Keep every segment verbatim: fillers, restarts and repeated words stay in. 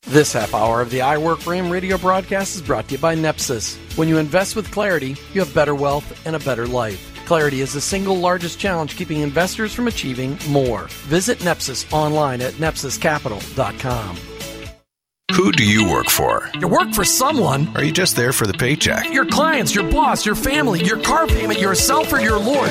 This half hour of the I Work For Him radio broadcast is brought to you by Nepsis. When you invest with clarity, you have better wealth and a better life. Clarity is the single largest challenge keeping investors from achieving more. Visit Nepsis online at nepsis capital dot com. Who do you work for? You work for someone. Are you just there for the paycheck? Your clients, your boss, your family, your car payment, yourself, or your Lord.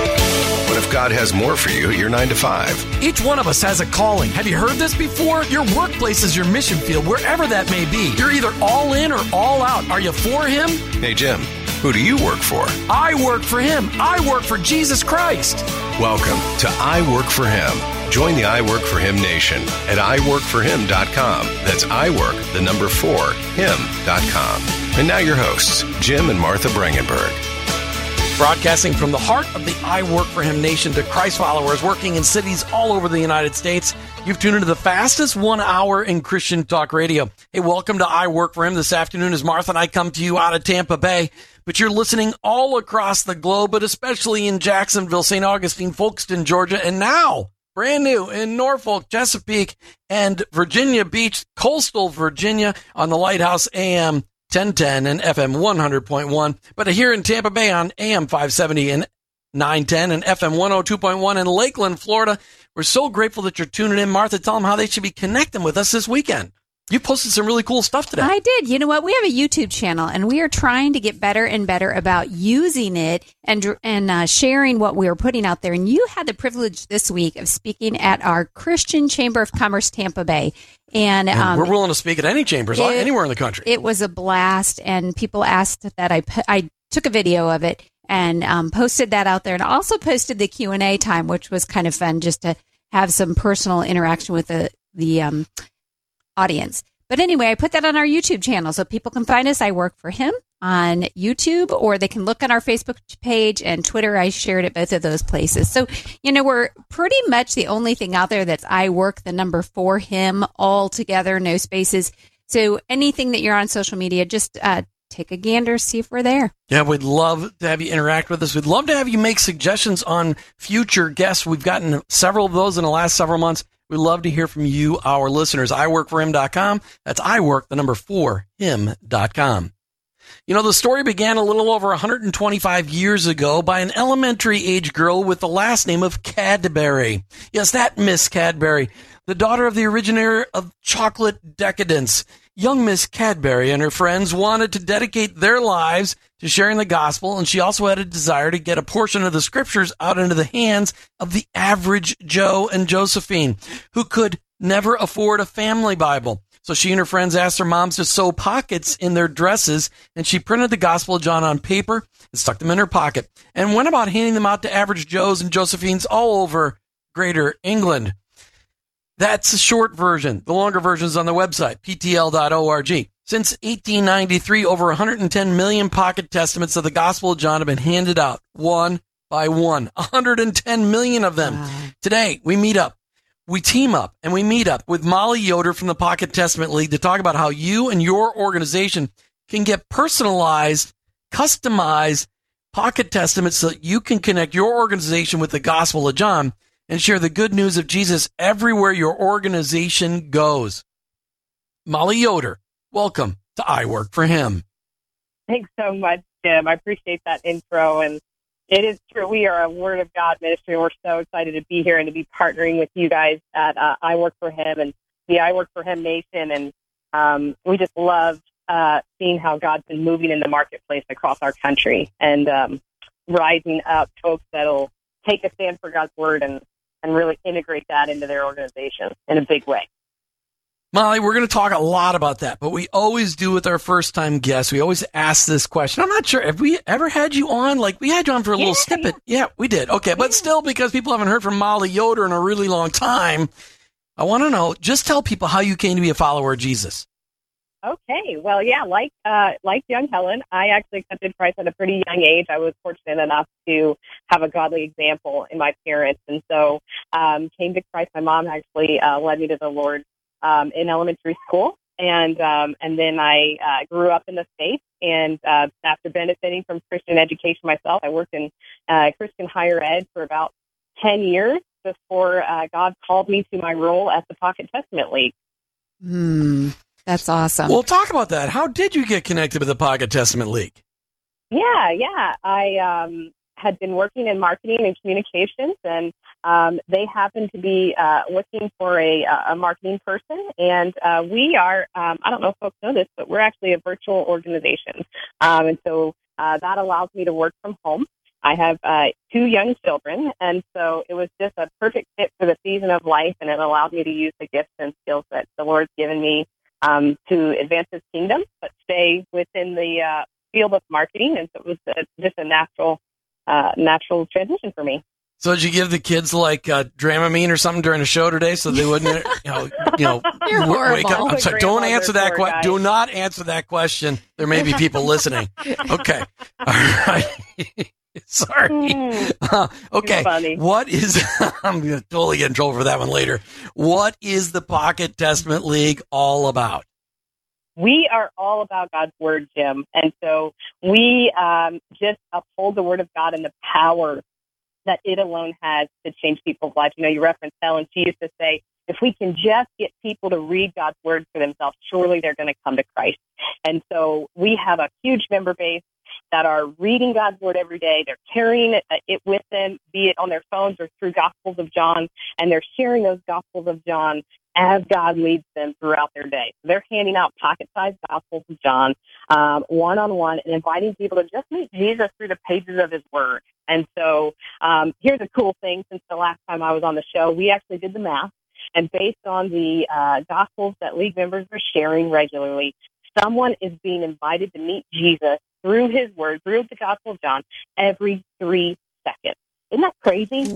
What if God has more for you at your nine to five? Each one of us has a calling. Have you heard this before? Your workplace is your mission field, wherever that may be. You're either all in or all out. Are you for Him? Hey, Jim, who do you work for? I work for Him. I work for Jesus Christ. Welcome to I Work For Him. Join the I Work For Him Nation at i work for him dot com. That's I work, the number four, him dot com. And now your hosts, Jim and Martha Brangenberg. Broadcasting from the heart of the I Work For Him Nation to Christ followers working in cities all over the United States, you've tuned into the fastest one hour in Christian talk radio. Hey, welcome to I Work For Him. This afternoon, as Martha and I come to you out of Tampa Bay, but you're listening all across the globe, but especially in Jacksonville, Saint Augustine, Folkestone, Georgia, and now brand new in Norfolk, Chesapeake, and Virginia Beach, coastal Virginia, on the Lighthouse A M ten ten and F M one hundred point one. But here in Tampa Bay on A M five seventy and nine ten and F M one oh two point one in Lakeland, Florida. We're so grateful that you're tuning in. Martha, tell them how they should be connecting with us this weekend. You posted some really cool stuff today. I did. You know what? We have a YouTube channel, and we are trying to get better and better about using it and and uh, sharing what we are putting out there. And you had the privilege this week of speaking at our Christian Chamber of Commerce, Tampa Bay. And, and um, we're willing to speak at any chambers, it, anywhere in the country. It was a blast, and people asked that I put, I took a video of it and um, posted that out there, and also posted the Q and A time, which was kind of fun just to have some personal interaction with the the um, audience. But anyway, I put that on our YouTube channel so people can find us. I Work For Him on YouTube, or they can look on our Facebook page and Twitter. I shared at both of those places. So, you know, we're pretty much the only thing out there that's I Work, the number for Him, all together, no spaces. So anything that you're on social media, just uh, take a gander, see if we're there. Yeah, we'd love to have you interact with us. We'd love to have you make suggestions on future guests. We've gotten several of those in the last several months. We'd love to hear from you, our listeners. i work for him dot com. That's I work, the number four, him dot com. You know, the story began a little over one hundred twenty-five years ago by an elementary age girl with the last name of Cadbury. Yes, that Miss Cadbury, the daughter of the originator of chocolate decadence. Young Miss Cadbury and her friends wanted to dedicate their lives to sharing the gospel, and she also had a desire to get a portion of the scriptures out into the hands of the average Joe and Josephine, who could never afford a family Bible. So she and her friends asked their moms to sew pockets in their dresses, and she printed the Gospel of John on paper and stuck them in her pocket, and went about handing them out to average Joes and Josephines all over Greater England. That's the short version. The longer version is on the website, p t l dot org. Since eighteen ninety-three, over one hundred ten million pocket testaments of the Gospel of John have been handed out, one by one. one hundred ten million of them. Wow. Today, we meet up, we team up, and we meet up with Molly Yoder from the Pocket Testament League to talk about how you and your organization can get personalized, customized pocket testaments so that you can connect your organization with the Gospel of John and share the good news of Jesus everywhere your organization goes. Molly Yoder, welcome to I Work For Him. Thanks so much, Jim. I appreciate that intro. And it is true. We are a Word of God ministry, and we're so excited to be here and to be partnering with you guys at uh, I Work For Him and the I Work For Him Nation. And um, we just love uh, seeing how God's been moving in the marketplace across our country and um, rising up folks that'll take a stand for God's Word and and really integrate that into their organization in a big way. Molly, we're going to talk a lot about that, but we always do with our first-time guests. We always ask this question. I'm not sure. Have we ever had you on? Like, we had you on for a yeah, little snippet. Yeah. yeah, we did. Okay, but still, because people haven't heard from Molly Yoder in a really long time, I want to know, just tell people how you came to be a follower of Jesus. Okay, well, yeah, like uh, like young Helen, I actually accepted Christ at a pretty young age. I was fortunate enough to have a godly example in my parents, and so um, came to Christ. My mom actually uh, led me to the Lord um, in elementary school, and um, and then I uh, grew up in the States. And uh, after benefiting from Christian education myself, I worked in uh, Christian higher ed for about ten years before uh, God called me to my role at the Pocket Testament League. Hmm. That's awesome. Well, talk about that. How did you get connected with the Pocket Testament League? Yeah, yeah. I um, had been working in marketing and communications, and um, they happened to be uh, looking for a, a marketing person. And uh, we are, um, I don't know if folks know this, but we're actually a virtual organization. Um, and so uh, that allows me to work from home. I have uh, two young children, and so it was just a perfect fit for the season of life, and it allowed me to use the gifts and skills that the Lord's given me um, to advance His kingdom, but stay within the uh, field of marketing, and so it was a, just a natural, uh, natural transition for me. So did you give the kids like uh, Dramamine or something during a show today, so they wouldn't, you know, you know, You're w- wake up? horrible. I'm sorry, don't answer that question. Do not answer that question. There may be people listening. Okay, all right. Sorry. Mm, Uh, okay. funny. What is, I'm going to totally get in trouble for that one later. What is the Pocket Testament League all about? We are all about God's Word, Jim. And so we um, just uphold the Word of God and the power that it alone has to change people's lives. You know, you referenced Helen. She used to say, if we can just get people to read God's Word for themselves, surely they're going to come to Christ. And so we have a huge member base that are reading God's Word every day. They're carrying it, it with them, be it on their phones or through Gospels of John, and they're sharing those Gospels of John as God leads them throughout their day. So they're handing out pocket-sized Gospels of John um, one-on-one and inviting people to just meet Jesus through the pages of His Word. And so um, here's a cool thing. Since the last time I was on the show, we actually did the math, and based on the uh, Gospels that League members are sharing regularly, someone is being invited to meet Jesus through His Word, through the Gospel of John, every three seconds. Isn't that crazy?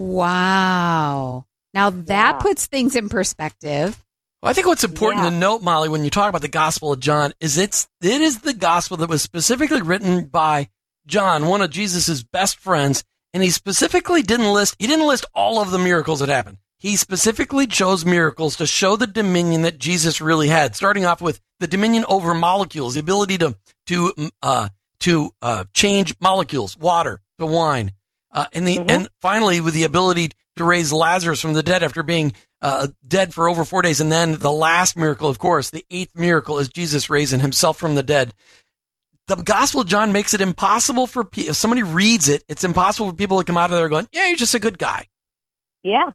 Wow. Now that Yeah. puts things in perspective. Well, I think what's important Yeah. to note, Molly, when you talk about the Gospel of John, is it's it is the gospel that was specifically written by John, one of Jesus's best friends, and he specifically didn't list he didn't list all of the miracles that happened. He specifically chose miracles to show the dominion that Jesus really had, starting off with the dominion over molecules, the ability to to uh, to uh, change molecules, water to wine, uh, and the Mhm. and finally with the ability to raise Lazarus from the dead after being uh, dead for over four days, and then the last miracle, of course, the eighth miracle, is Jesus raising Himself from the dead. The Gospel of John makes it impossible for pe- if somebody reads it, it's impossible for people to come out of there going, "Yeah, you're just a good guy." Yeah.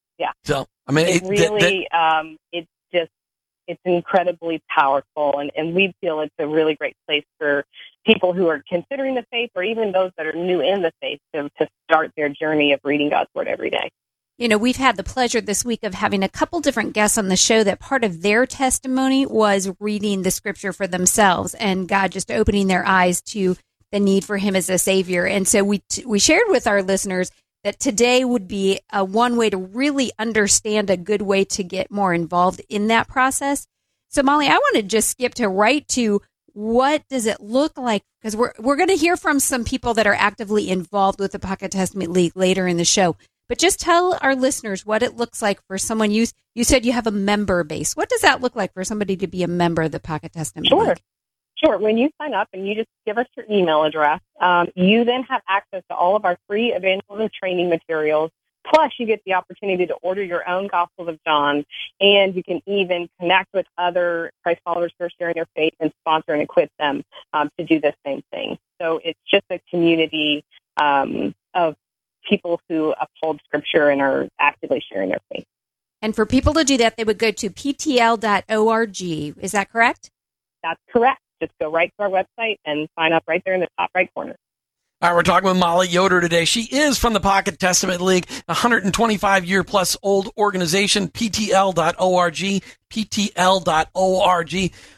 So I mean, It it, that- really, um, it's just, it's incredibly powerful. And, and we feel it's a really great place for people who are considering the faith or even those that are new in the faith to, to start their journey of reading God's Word every day. You know, we've had the pleasure this week of having a couple different guests on the show that part of their testimony was reading the scripture for themselves and God just opening their eyes to the need for Him as a Savior. And so we t- we shared with our listeners that today would be a one way to really understand a good way to get more involved in that process. So, Molly, I want to just skip to right to what does it look like? Because we're we're going to hear from some people that are actively involved with the Pocket Testament League later in the show. But just tell our listeners what it looks like for someone. You, you said you have a member base. What does that look like for somebody to be a member of the Pocket Testament Sure. League? Sure. When you sign up and you just give us your email address, um, you then have access to all of our free evangelism training materials. Plus, you get the opportunity to order your own Gospel of John, and you can even connect with other Christ followers who are sharing their faith and sponsor and equip them um, to do the same thing. So it's just a community um, of people who uphold Scripture and are actively sharing their faith. And for people to do that, they would go to p t l dot org. Is that correct? That's correct. Just go right to our website and sign up right there in the top right corner. All right, we're talking with Molly Yoder today. She is from the Pocket Testament League, a one hundred twenty-five year plus old organization, p t l dot org, p t l dot org.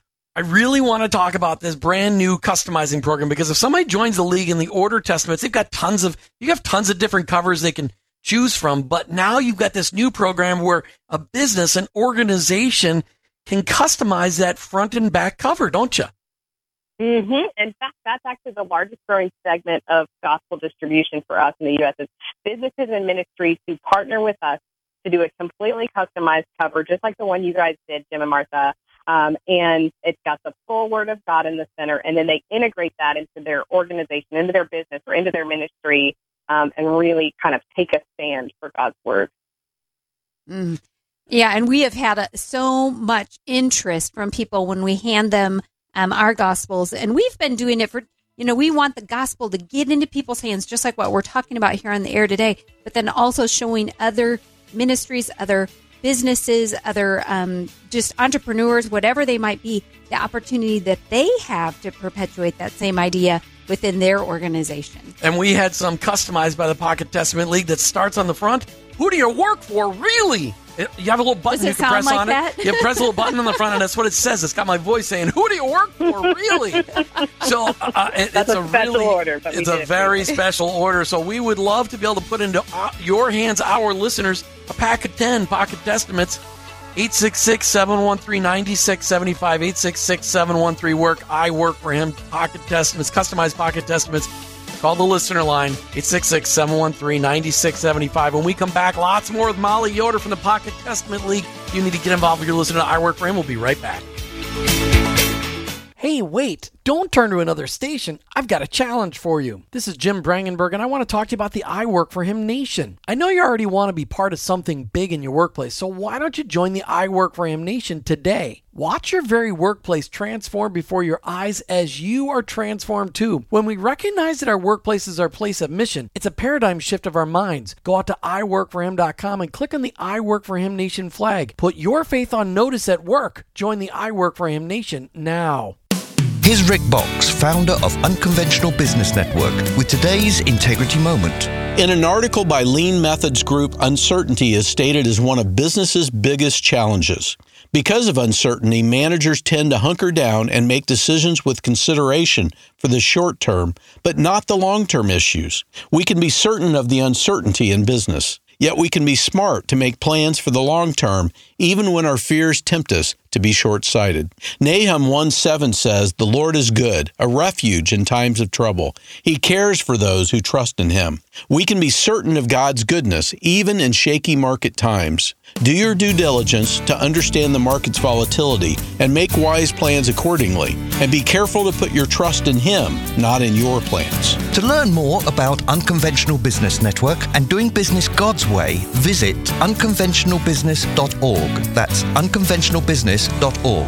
I really want to talk about this brand new customizing program because if somebody joins the league in the order testaments, they've got tons of, you have tons of different covers they can choose from. But now you've got this new program where a business, an organization can customize that front and back cover, don't you? Mm-hmm. In fact, that's actually the largest growing segment of gospel distribution for us in the U S is businesses and ministries who partner with us to do a completely customized cover, just like the one you guys did, Jim and Martha. Um, and it's got the full Word of God in the center, and then they integrate that into their organization, into their business, or into their ministry, um, and really kind of take a stand for God's Word. Mm. Yeah, and we have had a, so much interest from people when we hand them um, our Gospels, and we've been doing it for, you know, we want the Gospel to get into people's hands, just like what we're talking about here on the air today, but then also showing other ministries, other businesses, other um, just entrepreneurs, whatever they might be, the opportunity that they have to perpetuate that same idea within their organization. And we had some customized by the Pocket Testament League that starts on the front. Who do you work for, really? You have a little button Does it you can sound press like on that? it. You press a little button on the front, and that's what it says. It's got my voice saying, "Who do you work for, really?" So uh, it, That's it's a a special really, order, but we it's did a it very for you. special order. So we would love to be able to put into uh, your hands, our listeners, a pack of ten Pocket Testaments. eight six six, seven one three, nine six seven five, eight six six, seven one three, work. I work for him. Pocket Testaments, customized Pocket Testaments. Call the listener line, eight six six, seven one three, nine six seven five. When we come back, lots more with Molly Yoder from the Pocket Testament League. You need to get involved with your listener to I Work For Him. We'll be right back. Hey, wait, don't turn to another station. I've got a challenge for you. This is Jim Brangenberg, and I want to talk to you about the I Work For Him Nation. I know you already want to be part of something big in your workplace, so why don't you join the I Work For Him Nation today? Watch your very workplace transform before your eyes as you are transformed too. When we recognize that our workplace is our place of mission, it's a paradigm shift of our minds. Go out to i work for him dot com and click on the I Work For Him Nation flag. Put your faith on notice at work. Join the I Work For Him Nation now. Here's Rick Box, founder of Unconventional Business Network, with today's Integrity Moment. In an article by Lean Methods Group, uncertainty is stated as one of business's biggest challenges. Because of uncertainty, managers tend to hunker down and make decisions with consideration for the short term, but not the long-term issues. We can be certain of the uncertainty in business, yet we can be smart to make plans for the long term, even when our fears tempt us to be short-sighted. Nahum one seven says, "The Lord is good, a refuge in times of trouble. He cares for those who trust in Him." We can be certain of God's goodness, even in shaky market times. Do your due diligence to understand the market's volatility and make wise plans accordingly. And be careful to put your trust in Him, not in your plans. To learn more about Unconventional Business Network and doing business God's way, visit unconventional business dot org. That's unconventional business dot org.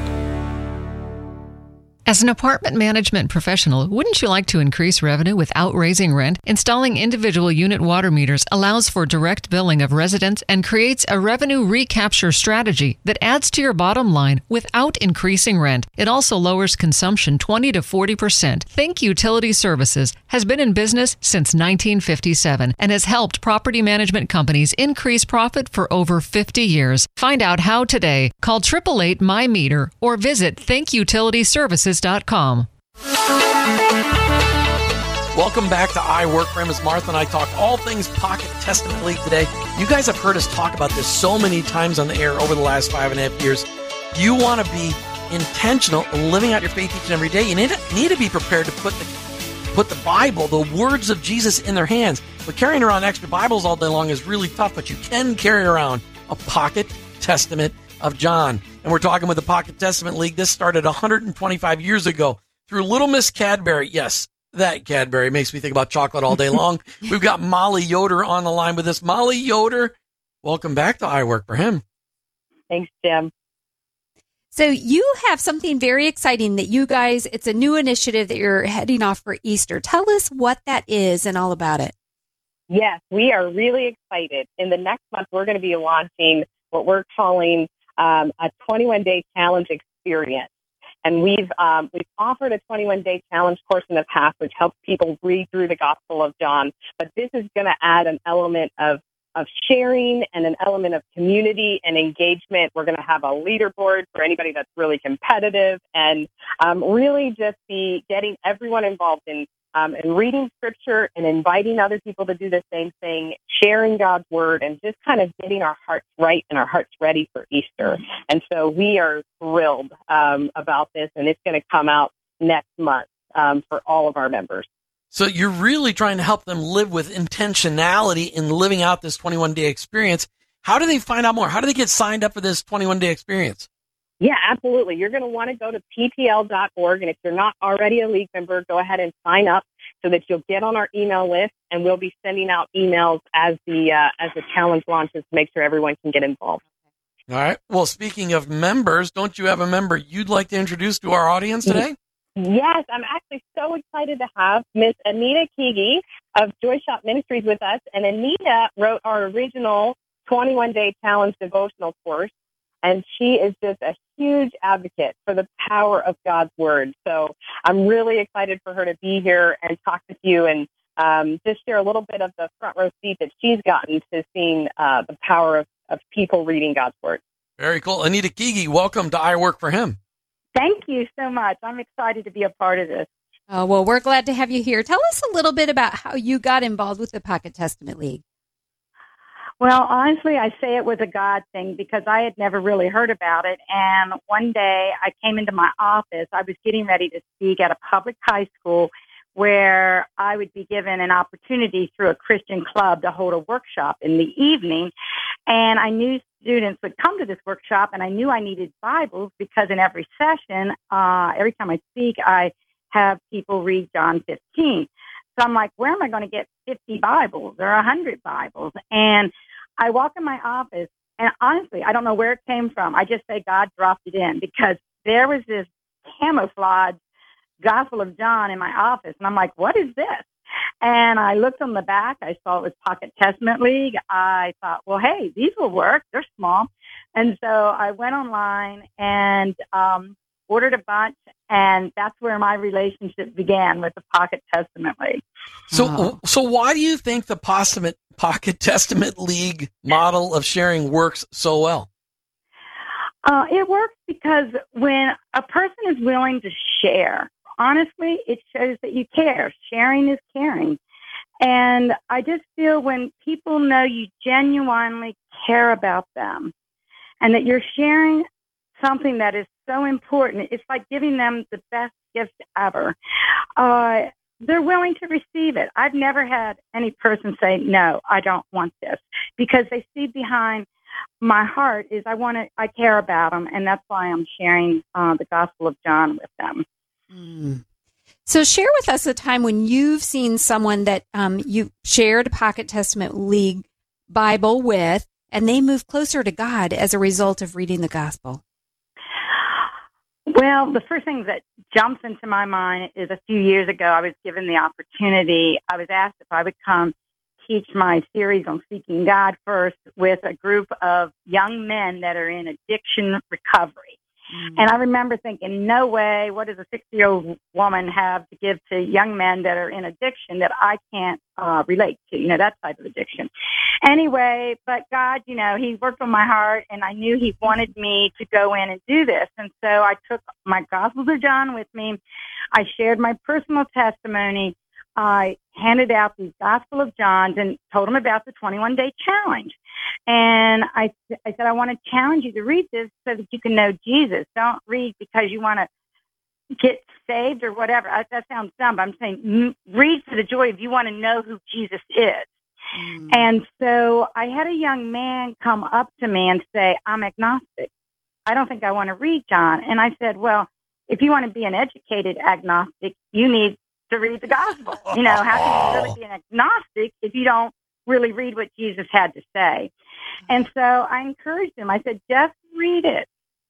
As an apartment management professional, wouldn't you like to increase revenue without raising rent? Installing individual unit water meters allows for direct billing of residents and creates a revenue recapture strategy that adds to your bottom line without increasing rent. It also lowers consumption twenty to forty percent. Think Utility Services has been in business since nineteen fifty-seven and has helped property management companies increase profit for over fifty years. Find out how today. Call eight eight eight, M Y meter or visit think utility services dot com. Welcome back to I Work For Him. As Martha and I talk all things Pocket Testament League today. You guys have heard us talk about this so many times on the air over the last five and a half years. You want to be intentional in living out your faith each and every day. You need to, need to be prepared to put the put the Bible, the words of Jesus, in their hands. But carrying around extra Bibles all day long is really tough, but you can carry around a Pocket Testament of John. And we're talking with the Pocket Testament League. This started one hundred twenty-five years ago through Little Miss Cadbury. Yes, that Cadbury makes me think about chocolate all day long. We've got Molly Yoder on the line with us. Molly Yoder, welcome back to I Work For Him. Thanks, Jim. So you have something very exciting that you guys, it's a new initiative that you're heading off for Easter. Tell us what that is and all about it. Yes, we are really excited. In the next month, we're going to be launching what we're calling um, a twenty-one day challenge experience. And we've um, we've offered a twenty-one day challenge course in the past, which helps people read through the Gospel of John. But this is going to add an element of of sharing and an element of community and engagement. We're going to have a leaderboard for anybody that's really competitive, and um, really just be getting everyone involved in um, in reading Scripture and inviting other people to do the same thing, sharing God's Word, and just kind of getting our hearts right and our hearts ready for Easter. And so we are thrilled um, about this, and it's going to come out next month um, for all of our members. So you're really trying to help them live with intentionality in living out this twenty-one day experience. How do they find out more? How do they get signed up for this twenty-one day experience? Yeah, absolutely. You're going to want to go to P T L dot org, and if you're not already a league member, go ahead and sign up so that you'll get on our email list, and we'll be sending out emails as the uh, as the challenge launches to make sure everyone can get involved. All right. Well, speaking of members, don't you have a member you'd like to introduce to our audience today? Yes, I'm actually so excited to have Miss Anita Kigi of Joy Shop Ministries with us. And Anita wrote our original twenty-one day challenge devotional course. And she is just a huge advocate for the power of God's word. So I'm really excited for her to be here and talk with you and um, just share a little bit of the front row seat that she's gotten to seeing uh, the power of, of people reading God's word. Very cool. Anita Kigi, welcome to I Work for Him. Thank you so much. I'm excited to be a part of this. Oh, well, we're glad to have you here. Tell us a little bit about how you got involved with the Pocket Testament League. Well, honestly, I say it was a God thing because I had never really heard about it. And one day I came into my office. I was getting ready to speak at a public high school where I would be given an opportunity through a Christian club to hold a workshop in the evening. And I knew students would come to this workshop, and I knew I needed Bibles because in every session, uh, every time I speak, I have people read John fifteen. So I'm like, where am I going to get fifty Bibles or one hundred Bibles? And I walk in my office, and honestly, I don't know where it came from. I just say God dropped it in because there was this camouflage Gospel of John in my office. And I'm like, what is this? And I looked on the back. I saw it was Pocket Testament League. I thought, well, hey, these will work. They're small. And so I went online and um, ordered a bunch, and that's where my relationship began with the Pocket Testament League. So, wow. so why do you think the Pocket Pocket Testament League model of sharing works so well? Uh, it works because when a person is willing to share, honestly, it shows that you care. Sharing is caring. And I just feel when people know you genuinely care about them and that you're sharing something that is so important, it's like giving them the best gift ever. Uh, they're willing to receive it. I've never had any person say, no, I don't want this, because they see behind my heart is I want to, I care about them, and that's why I'm sharing uh, the Gospel of John with them. Mm. So share with us a time when you've seen someone that um, you shared Pocket Testament League Bible with, and they moved closer to God as a result of reading the Gospel. Well, the first thing that jumps into my mind is a few years ago, I was given the opportunity. I was asked if I would come teach my series on Seeking God First with a group of young men that are in addiction recovery. Mm-hmm. And I remember thinking, no way, what does a sixty-year-old woman have to give to young men that are in addiction that I can't uh, relate to, you know, that type of addiction. Anyway, but God, you know, he worked on my heart, and I knew he wanted me to go in and do this. And so I took my Gospel of John with me. I shared my personal testimony. I handed out these Gospel of Johns and told them about the twenty-one day challenge. And I, I said, I want to challenge you to read this so that you can know Jesus. Don't read because you want to get saved or whatever. I, that sounds dumb, but I'm saying read for the joy of you want to know who Jesus is. Mm. And so I had a young man come up to me and say, I'm agnostic. I don't think I want to read John. And I said, well, if you want to be an educated agnostic, you need to read the gospel. You know, how can you really be an agnostic if you don't really read what Jesus had to say? And so I encouraged him. I said, just read it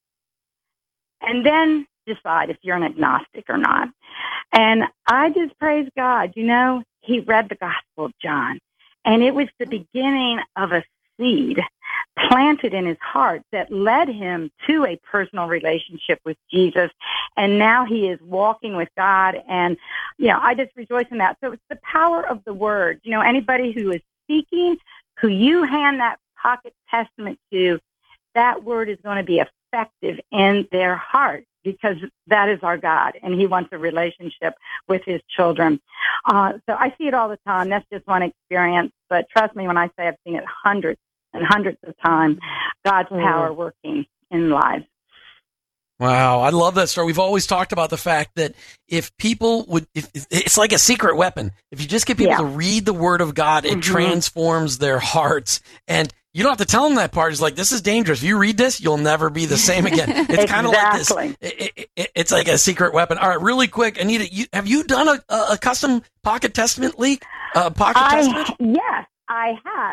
and then decide if you're an agnostic or not. And I just praise God. You know, he read the Gospel of John, and it was the beginning of a seed planted in his heart that led him to a personal relationship with Jesus. And now he is walking with God. And, you know, I just rejoice in that. So it's the power of the word. You know, anybody who is seeking, who you hand that Pocket Testament to, that word is going to be effective in their heart, because that is our God, and he wants a relationship with his children. Uh, so I see it all the time. That's just one experience. But trust me when I say I've seen it hundreds and hundreds of times, God's power working in lives. Wow, I love that story. We've always talked about the fact that if people would, if, it's like a secret weapon. If you just get people yeah. to read the Word of God, it mm-hmm. transforms their hearts. And you don't have to tell them that part. It's like, this is dangerous. If you read this, you'll never be the same again. It's exactly. kind of like this. It, it, it, it's like a secret weapon. All right, really quick, Anita, you, have you done a, a custom Pocket Testament leak? Uh, Pocket I, Testament? Yes, I have.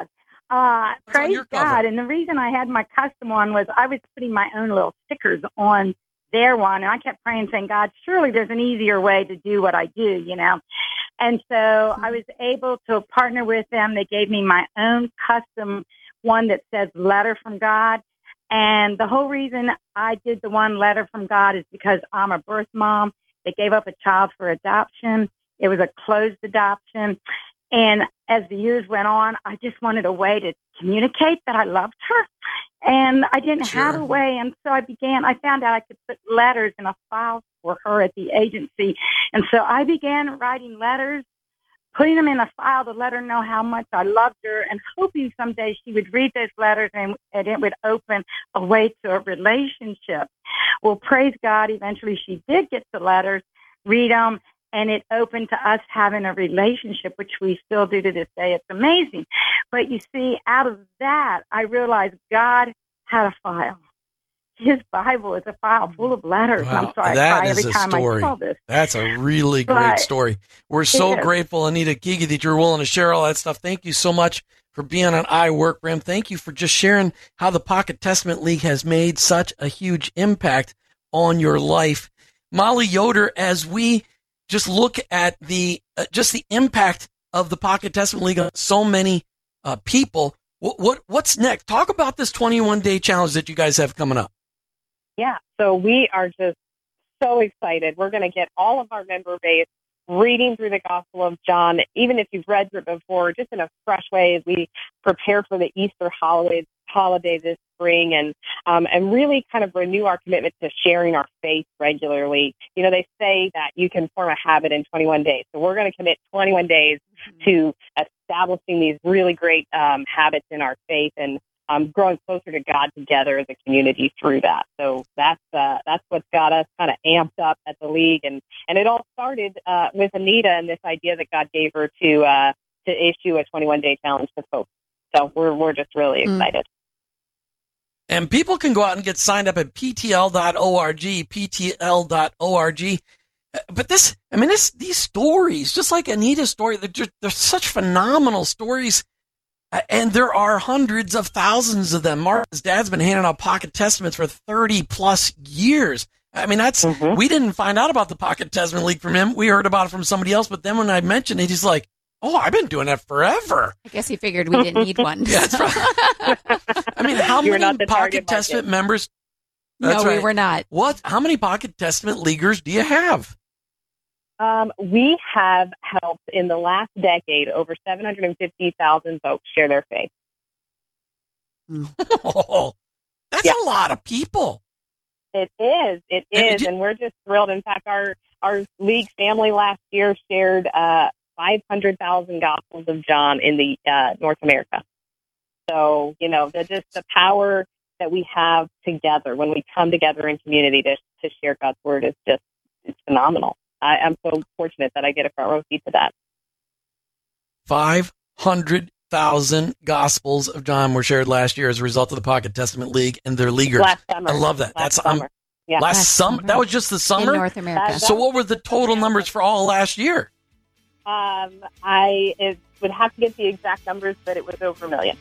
Uh, What's on praise your cover? God. And the reason I had my custom one was I was putting my own little stickers on their one. And I kept praying, saying, God, surely there's an easier way to do what I do, you know. And so I was able to partner with them. They gave me my own custom one that says letter from God. And the whole reason I did the one letter from God is because I'm a birth mom that gave up a child for adoption. It was a closed adoption. And as the years went on, I just wanted a way to communicate that I loved her. And I didn't Sure. have a way. And so I began, I found out I could put letters in a file for her at the agency. And so I began writing letters, putting them in a file to let her know how much I loved her, and hoping someday she would read those letters and, and it would open a way to a relationship. Well, praise God, eventually she did get the letters, read them, and it opened to us having a relationship, which we still do to this day. It's amazing. But you see, out of that, I realized God had a file. His Bible is a file full of letters. Wow, I'm sorry, I that cry is every a time story. I tell this. That's a really great But story. We're so it is. grateful, Anita Kiki, that you're willing to share all that stuff. Thank you so much for being on I Work for Him. Thank you for just sharing how the Pocket Testament League has made such a huge impact on your life. Molly Yoder, as we just look at the uh, just the impact of the Pocket Testament League on so many uh, people, what, what what's next? Talk about this twenty-one day challenge that you guys have coming up. Yeah, so we are just so excited. We're going to get all of our member base reading through the Gospel of John, even if you've read through it before, just in a fresh way as we prepare for the Easter holiday, holiday this spring, and um, and really kind of renew our commitment to sharing our faith regularly. You know, they say that you can form a habit in twenty-one days. So we're going to commit twenty-one days to establishing these really great um, habits in our faith and um, growing closer to God together as a community through that. So that's uh, that's what's got us kind of amped up at the league, and and it all started uh, with Anita and this idea that God gave her to uh, to issue a twenty-one day challenge to folks. So we're we're just really excited. Mm. And people can go out and get signed up at P T L dot org, P T L dot org. But this, I mean, this, these stories, just like Anita's story, they're, just, they're such phenomenal stories. And there are hundreds of thousands of them. Martha's dad's been handing out Pocket Testaments for thirty plus years. I mean, that's, mm-hmm. we didn't find out about the Pocket Testament League from him. We heard about it from somebody else. But then when I mentioned it, he's like, oh, I've been doing that forever. I guess he figured we didn't need one. Yeah, that's right. I mean, how you many Pocket Testament market. members? That's no, right. we were not. What? How many Pocket Testament Leaguers do you have? Um, we have helped in the last decade over seven hundred fifty thousand folks share their faith. Oh, that's yeah. a lot of people. It is. It is. And we're just thrilled. In fact, our, our league family last year shared uh, five hundred thousand Gospels of John in the uh, North America. So, you know, the, just the power that we have together when we come together in community to, to share God's word is just it's phenomenal. I, I'm so fortunate that I get a front row seat to that. five hundred thousand Gospels of John were shared last year as a result of the Pocket Testament League and their leaguers. Last summer. I love that. Last That's summer. Um, yeah. last, last summer. summer. That was just the summer? In North America. That, so what were the total numbers for all last year? Um, I it would have to get the exact numbers, but it was over a million.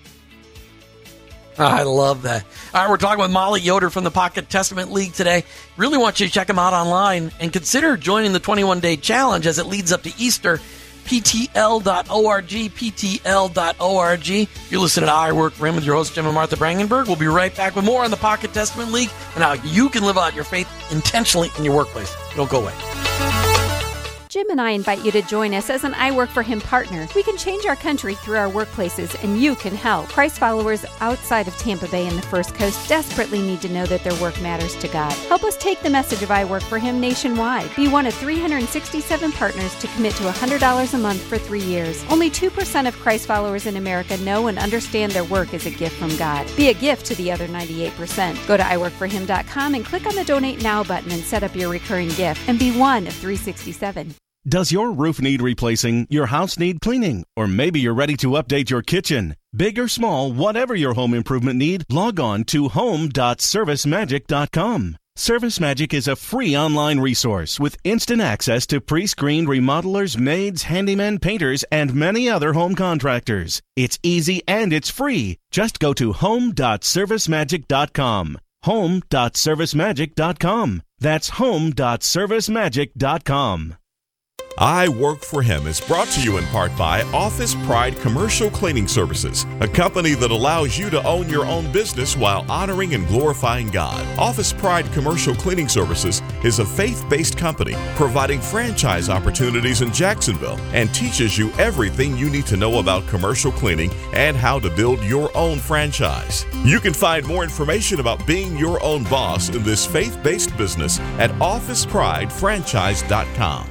I love that. All right, we're talking with Molly Yoder from the Pocket Testament League today. Really want you to check them out online and consider joining the twenty-one day challenge as it leads up to Easter. P T L dot org, P T L dot org. You're listening to I Work for Him with your host, Jim and Martha Brangenberg. We'll be right back with more on the Pocket Testament League and how you can live out your faith intentionally in your workplace. Don't go away. Jim and I invite you to join us as an I Work for Him partner. We can change our country through our workplaces, and you can help. Christ followers outside of Tampa Bay and the First Coast desperately need to know that their work matters to God. Help us take the message of I Work for Him nationwide. Be one of three hundred sixty-seven partners to commit to one hundred dollars a month for three years. Only two percent of Christ followers in America know and understand their work is a gift from God. Be a gift to the other ninety-eight percent. Go to I work for him dot com and click on the Donate Now button and set up your recurring gift. And be one of three hundred sixty-seven. Does your roof need replacing? Your house need cleaning? Or maybe you're ready to update your kitchen? Big or small, whatever your home improvement need, log on to home dot service magic dot com. ServiceMagic is a free online resource with instant access to pre-screened remodelers, maids, handymen, painters, and many other home contractors. It's easy and it's free. Just go to home dot service magic dot com. home dot service magic dot com. That's home dot service magic dot com. I Work for Him is brought to you in part by Office Pride Commercial Cleaning Services, a company that allows you to own your own business while honoring and glorifying God. Office Pride Commercial Cleaning Services is a faith-based company providing franchise opportunities in Jacksonville and teaches you everything you need to know about commercial cleaning and how to build your own franchise. You can find more information about being your own boss in this faith-based business at office pride franchise dot com.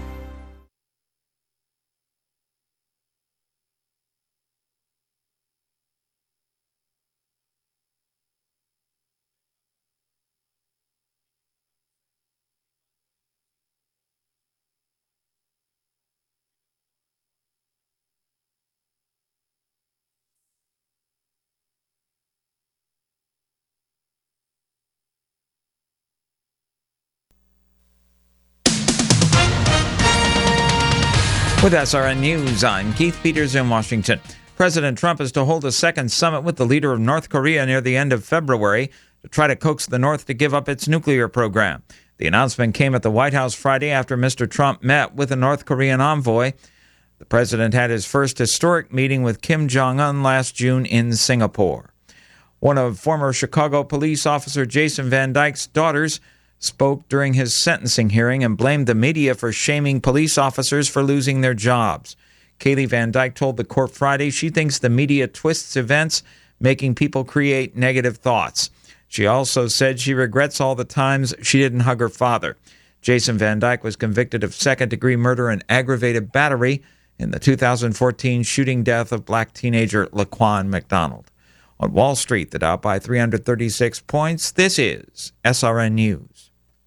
With S R N News, I'm Keith Peters in Washington. President Trump is to hold a second summit with the leader of North Korea near the end of February to try to coax the North to give up its nuclear program. The announcement came at the White House Friday after Mister Trump met with a North Korean envoy. The president had his first historic meeting with Kim Jong-un last June in Singapore. One of former Chicago police officer Jason Van Dyke's daughters spoke during his sentencing hearing and blamed the media for shaming police officers for losing their jobs. Kaylee Van Dyke told the court Friday she thinks the media twists events, making people create negative thoughts. She also said she regrets all the times she didn't hug her father. Jason Van Dyke was convicted of second-degree murder and aggravated battery in the two thousand fourteen shooting death of black teenager Laquan McDonald. On Wall Street, the Dow by three hundred thirty-six points. This is S R N News.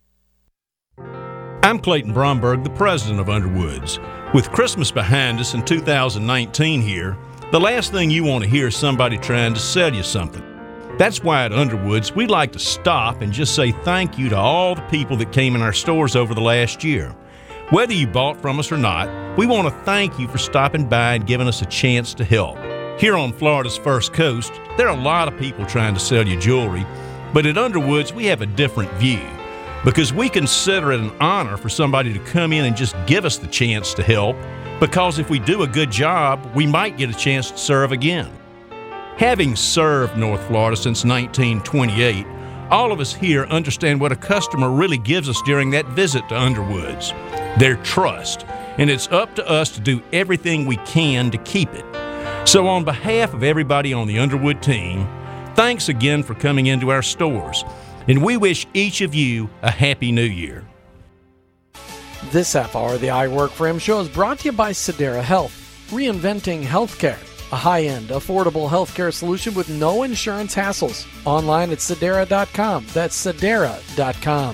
I'm Clayton Bromberg, the president of Underwoods. With Christmas behind us in two thousand nineteen here, the last thing you want to hear is somebody trying to sell you something. That's why at Underwoods, we like to stop and just say thank you to all the people that came in our stores over the last year. Whether you bought from us or not, we want to thank you for stopping by and giving us a chance to help. Here on Florida's First Coast, there are a lot of people trying to sell you jewelry, but at Underwoods, we have a different view. Because we consider it an honor for somebody to come in and just give us the chance to help, because if we do a good job, we might get a chance to serve again. Having served North Florida since nineteen twenty-eight, all of us here understand what a customer really gives us during that visit to Underwoods. Their trust, and it's up to us to do everything we can to keep it. So on behalf of everybody on the Underwood team, thanks again for coming into our stores. And we wish each of you a Happy New Year. This half hour of the I Work For Him show is brought to you by Sedera Health, reinventing healthcare. A high-end, affordable healthcare solution with no insurance hassles. Online at sedera dot com. That's sedera dot com.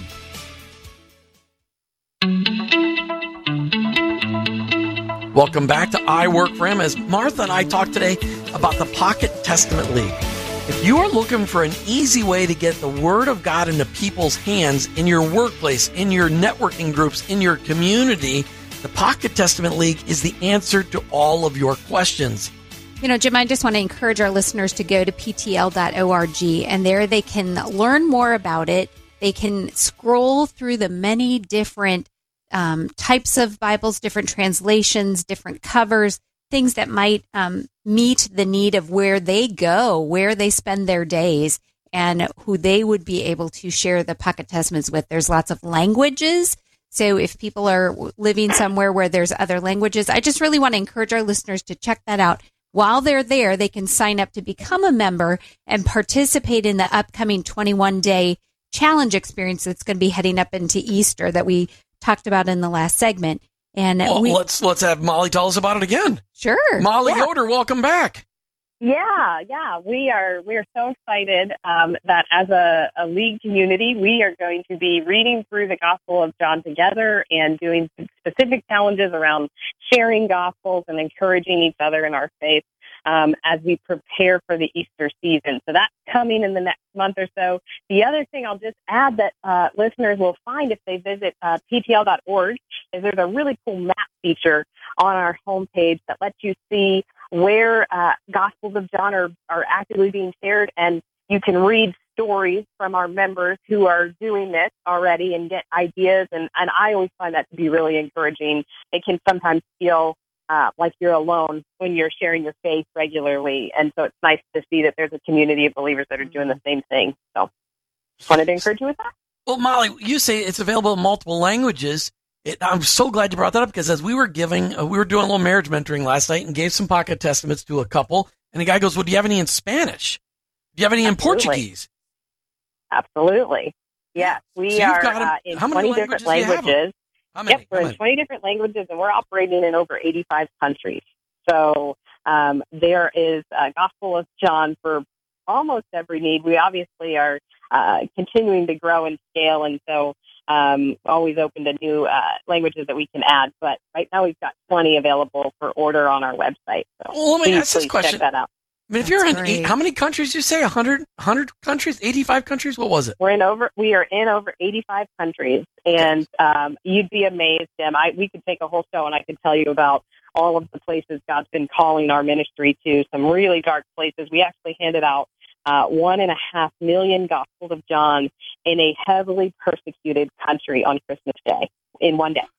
Welcome back to I Work For Him. As Martha and I talked today about the Pocket Testament League. If you are looking for an easy way to get the Word of God into people's hands in your workplace, in your networking groups, in your community, the Pocket Testament League is the answer to all of your questions. You know, Jim, I just want to encourage our listeners to go to p t l dot org, and there they can learn more about it. They can scroll through the many different um, types of Bibles, different translations, different covers, things that might um, meet the need of where they go, where they spend their days, and who they would be able to share the Pocket Testaments with. There's lots of languages. So if people are living somewhere where there's other languages, I just really want to encourage our listeners to check that out. While they're there, they can sign up to become a member and participate in the upcoming twenty-one day challenge experience that's going to be heading up into Easter that we talked about in the last segment. And well, we, let's let's have Molly tell us about it again. Sure. Molly Yeah. Yoder, welcome back. Yeah, yeah, we are we are so excited um, that as a, a league community, we are going to be reading through the Gospel of John together and doing specific challenges around sharing Gospels and encouraging each other in our faith. um, as we prepare for the Easter season. So that's coming in the next month or so. The other thing I'll just add that uh, listeners will find if they visit uh, P T L dot org is there's a really cool map feature on our homepage that lets you see where uh, Gospels of John are, are actively being shared, and you can read stories from our members who are doing this already and get ideas. And, and I always find that to be really encouraging. It can sometimes feel uh, like you're alone when you're sharing your faith regularly. And so it's nice to see that there's a community of believers that are doing the same thing. So just wanted to encourage you with that. Well, Molly, you say it's available in multiple languages. It, I'm so glad you brought that up, because as we were giving, uh, we were doing a little marriage mentoring last night and gave some pocket testaments to a couple. And the guy goes, well, do you have any in Spanish? Do you have any Absolutely. in Portuguese? Absolutely. Yes, we So you've are got 'em- uh, in how many twenty different languages do you have 'em? languages. How many? Yep, we're How in many? twenty different languages, and we're operating in over eighty-five countries. So um, there is a Gospel of John for almost every need. We obviously are uh, continuing to grow and scale, and so um, always open to new uh, languages that we can add. But right now we've got twenty available for order on our website. So Well, let me please, ask this please question. check that out. I mean, if you're in That's eight, great. how many countries did you say? one hundred, one hundred countries? eighty-five countries? What was it? We're in over. We are in over eighty-five countries, and um, you'd be amazed, Jim. I we could take a whole show, and I could tell you about all of the places God's been calling our ministry to. Some really dark places. We actually handed out uh, one and a half million Gospels of John in a heavily persecuted country on Christmas Day in one day.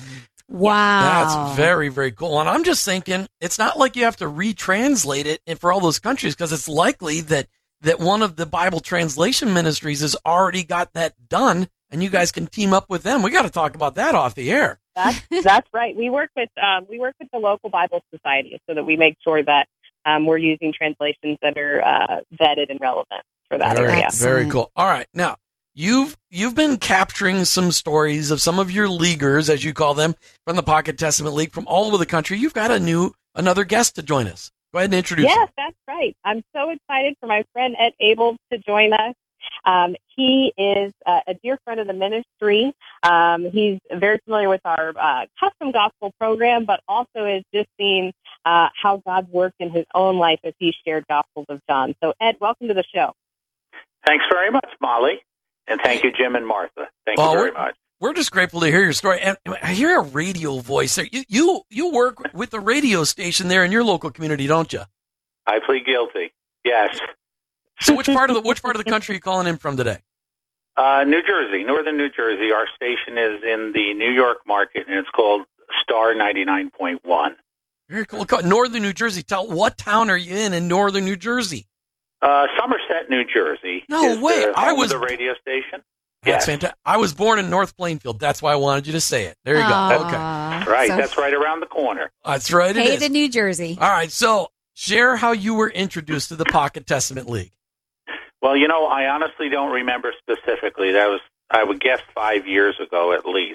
Wow. That's very, very cool. And I'm just thinking, it's not like you have to retranslate it for all those countries, because it's likely that, that one of the Bible translation ministries has already got that done, and you guys can team up with them. We got to talk about that off the air. That's, that's right. We work with um, we work with the local Bible society so that we make sure that um, we're using translations that are uh, vetted and relevant for that Very, area. very cool. All right. Now, you've you've been capturing some stories of some of your leaguers, as you call them, from the Pocket Testament League from all over the country. You've got a new another guest to join us. Go ahead and introduce Yes, him. that's right. I'm so excited for my friend Ed Abel to join us. Um, he is uh, a dear friend of the ministry. Um, he's very familiar with our uh, custom gospel program, but also is just seeing uh, how God worked in his own life as he shared Gospels of John. So, Ed, welcome to the show. Thanks very much, Molly. And thank you, Jim and Martha. Thank Well, you very we're- much. We're just grateful to hear your story. And I hear a radio voice there. You you, you work with the radio station there in your local community, don't you? I plead guilty. Yes. So which part of the which part of the country are you calling in from today? Uh, New Jersey, northern New Jersey. Our station is in the New York market, and it's called Star ninety-nine point one. Very cool. Northern New Jersey. Tell what town are you in in northern New Jersey? Uh, Somerset, New Jersey. No is way. The I home was- of the radio station. That's Yes. fantastic. I was born in North Plainfield. That's why I wanted you to say it. There you go. Aw. Okay. Right. So- That's right around the corner. That's right. It Hey is. to New Jersey. All right. So share how you were introduced to the Pocket Testament League. Well, you know, I honestly don't remember specifically. That was, I would guess, five years ago at least.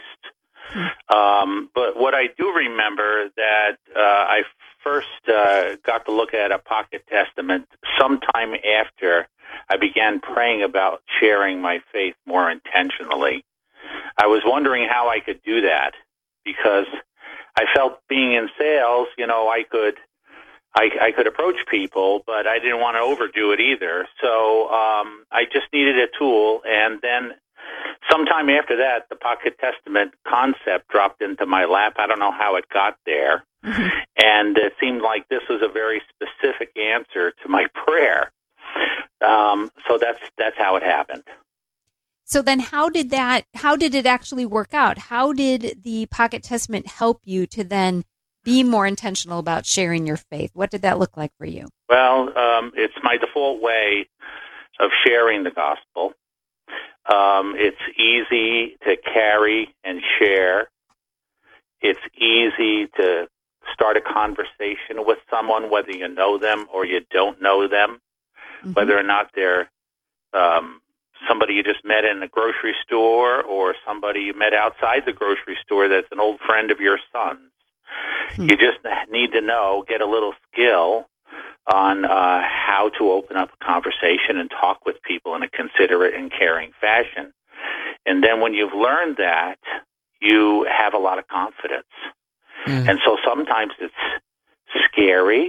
Um, but what I do remember that uh, I first uh, got to look at a Pocket Testament sometime after I began praying about sharing my faith more intentionally. I was wondering how I could do that because I felt being in sales, you know, I could I, I could approach people, but I didn't want to overdo it either. So um, I just needed a tool. And then sometime after that, the Pocket Testament concept dropped into my lap. I don't know how it got there. Mm-hmm. And it seemed like this was a very specific answer to my prayer. Um, so that's that's how it happened. So then how did that, how did it actually work out? How did the Pocket Testament help you to then be more intentional about sharing your faith? What did that look like for you? Well, um, it's my default way of sharing the gospel. Um, it's easy to carry and share. It's easy to start a conversation with someone, whether you know them or you don't know them, mm-hmm. whether or not they're um, somebody you just met in a grocery store or somebody you met outside the grocery store that's an old friend of your son's. Hmm. You just need to know, get a little skill on uh, how to open up a conversation and talk with people in a considerate and caring fashion. And then when you've learned that, you have a lot of confidence. Hmm. And so sometimes it's scary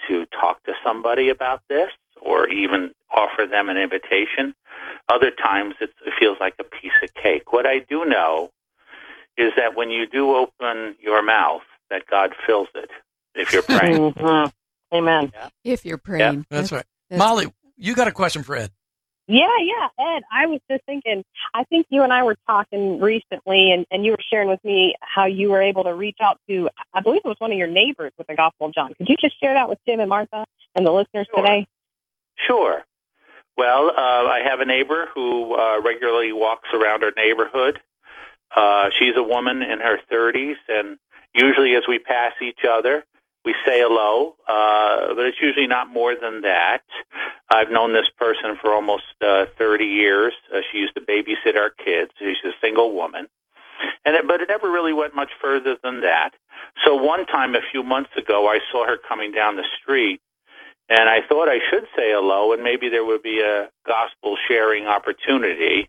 to talk to somebody about this or even offer them an invitation. Other times it's, it feels like a piece of cake. What I do know is that when you do open your mouth, that God fills it if you're praying. Mm-hmm. Amen. Yeah. If you're praying. Yep. That's, that's right. That's Molly, you got a question for Ed. Yeah, yeah, Ed, I was just thinking, I think you and I were talking recently, and, and you were sharing with me how you were able to reach out to, I believe it was one of your neighbors with the Gospel of John. Could you just share that with Tim and Martha and the listeners Sure. today? Sure. Well, uh, I have a neighbor who uh, regularly walks around our neighborhood. Uh, she's a woman in her thirties, and usually as we pass each other, we say hello, uh, but it's usually not more than that. I've known this person for almost uh, thirty years. Uh, she used to babysit our kids. She's a single woman. And it, but it never really went much further than that. So one time a few months ago, I saw her coming down the street, and I thought I should say hello, and maybe there would be a gospel sharing opportunity.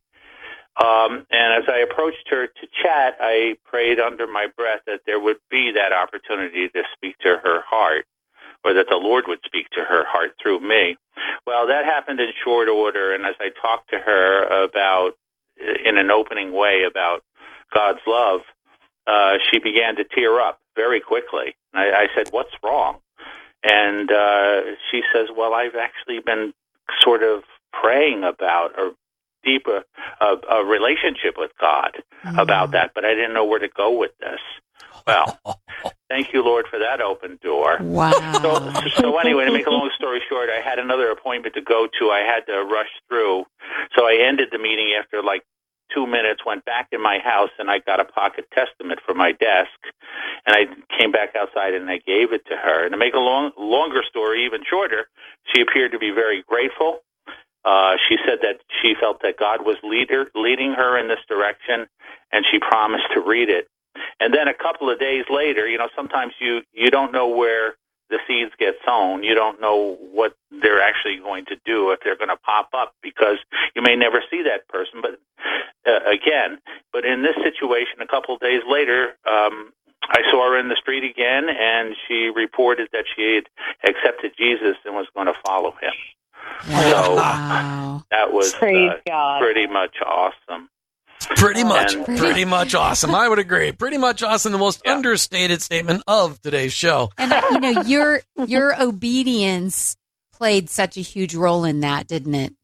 Um, and as I approached her to chat, I prayed under my breath that there would be that opportunity to speak to her heart, or that the Lord would speak to her heart through me. Well, that happened in short order, and as I talked to her about, in an opening way, about God's love, uh, she began to tear up very quickly. I, I said, "What's wrong?" And uh, she says, "Well, I've actually been sort of praying about or deep a, a, a relationship with God mm-hmm. about that, but I didn't know where to go with this." Well, thank you, Lord, for that open door. Wow. So, so anyway, to make a long story short, I had another appointment to go to. I had to rush through. So I ended the meeting after like two minutes, went back in my house, and I got a pocket testament for my desk. And I came back outside and I gave it to her. And to make a long, longer story even shorter, she appeared to be very grateful. Uh, she said that she felt that God was leader, leading her in this direction, and she promised to read it. And then a couple of days later, you know, sometimes you, you don't know where the seeds get sown. You don't know what they're actually going to do, if they're going to pop up, because you may never see that person. But uh, again, but in this situation, a couple of days later, um, I saw her in the street again, and she reported that she had accepted Jesus and was going to follow him. So Wow. that was Praise uh, God. pretty much awesome. Pretty much, And- pretty much awesome. I would agree. Pretty much awesome. The most Yeah. understated statement of today's show. And uh, you know, your your obedience played such a huge role in that, didn't it?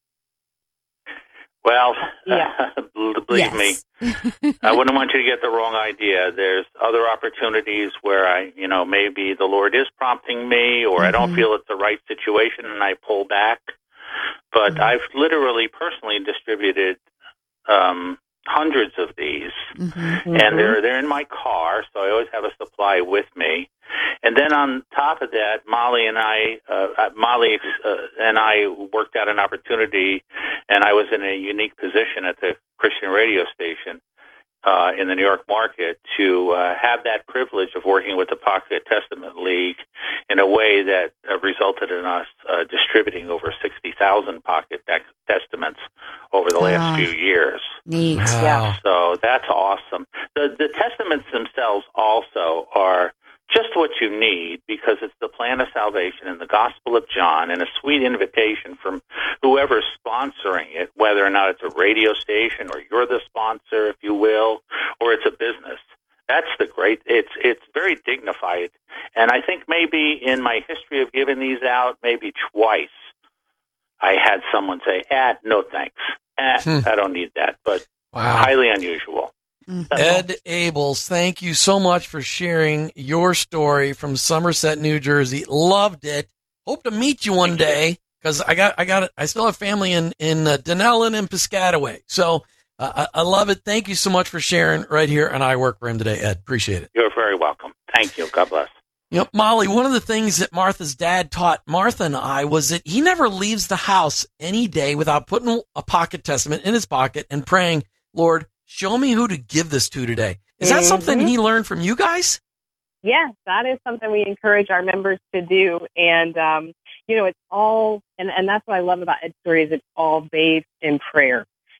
Well, Yeah. believe me, Yes. I wouldn't want you to get the wrong idea. There's other opportunities where I, you know, maybe the Lord is prompting me, or I don't Mhm. feel it's the right situation, and I pull back. But Mhm. I've literally personally distributed um, hundreds of these, Mhm. and they're they're in my car, so I always have a supply with me. And then on top of that, Molly and I, uh, Molly uh, and I worked out an opportunity, and I was in a unique position at the Christian radio station uh, in the New York market to uh, have that privilege of working with the Pocket Testament League in a way that uh, resulted in us uh, distributing over sixty thousand Pocket Testaments over the last Ah. few years. Neat. Wow. So that's awesome. The the testaments themselves also are just what you need, because it's the plan of salvation in the Gospel of John, and a sweet invitation from whoever's sponsoring it, whether or not it's a radio station or you're the sponsor, if you will, or it's a business. That's the great, it's it's very dignified. And I think maybe in my history of giving these out, maybe twice, I had someone say, ah, no thanks. Eh, Hmm. I don't need that, but Wow. highly unusual. Ed Abels, thank you so much for sharing your story from Somerset, New Jersey. Loved it. Hope to meet you one day, because I got, I got, I still have family in in uh, Denellen and Piscataway. So uh, I, I love it. Thank you so much for sharing right here, and I work for him today, Ed. Appreciate it. You're very welcome. Thank you. God bless. You know, Molly, one of the things that Martha's dad taught Martha and I was that he never leaves the house any day without putting a pocket testament in his pocket and praying, Lord, show me who to give this to today. Is that Mhm. something he learned from you guys? Yes, that is something we encourage our members to do. And, um, you know, it's all, and, and that's what I love about Ed's story, is it's all bathed in prayer.